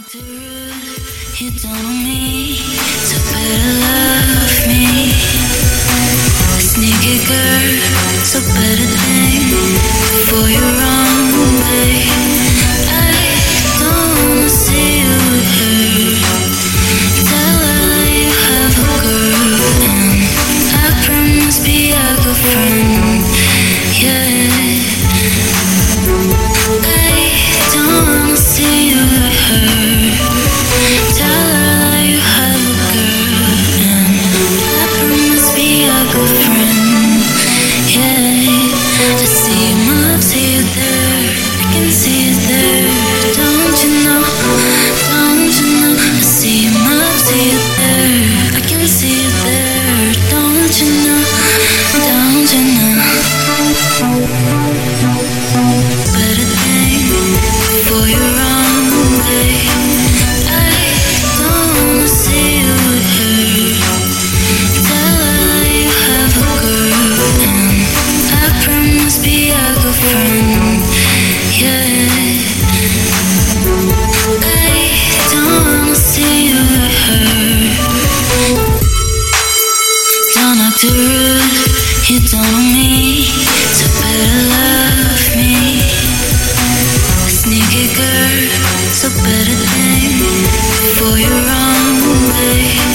act rude, you don't know me, so better love me. A sneaky girl, so better think before you run away. I don't wanna see you with her. Tell her that you have a girl, and I promise be a good friend. Yeah. I don't wanna see you with her. Tell her that you have a girl, and I promise be a good friend. Yeah, I see you move, see you there, I can see you there. Don't you know? Don't you know? I see you move, see you there, I can see you there. Don't you know? Don't you know? Better think before you run away. I don't wanna see you with her. Tell her that you have a girl, and I promise be a good friend. Yeah, I don't wanna see you with her. Don't act rude, you don't know me, so better love me. A sneaky girl, so better think before you run away.